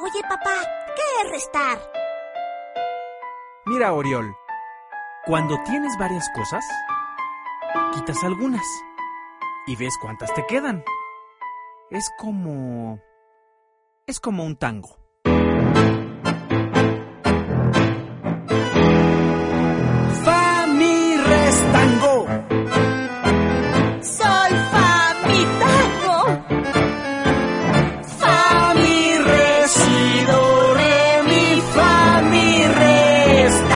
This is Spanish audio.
Oye, papá, ¿qué es restar? Mira, Oriol, cuando tienes varias cosas, quitas algunas y ves cuántas te quedan. Es como un tango.